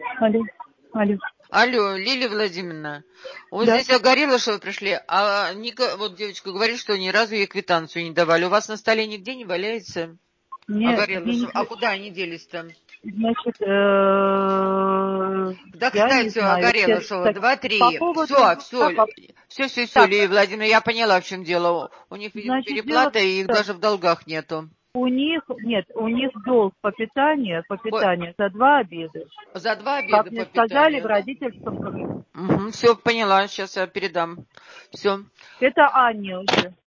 Алло, алло. Алло, Лилия Владимировна, вот Да. здесь огорело, что вы пришли, а Ника, вот девочка говорит, что ни разу ей квитанцию не давали. У вас на столе нигде не валяется? Нет, Огорелышев. А куда они делись-то? значит, Да, я не кстати, знаю. Огорелышева, Так, по 2-3. поводу... Все, да, все, так, Лилия Владимировна, я поняла, в чем дело. У них, видимо, значит, дело переплата, и их так, даже в долгах нету. у них долг по питанию за 2 обеда. За 2 Как обеда мне по сказали в питанию, да? родительском кабинете. Угу, все, поняла, сейчас я передам. Все. Это Анне уже.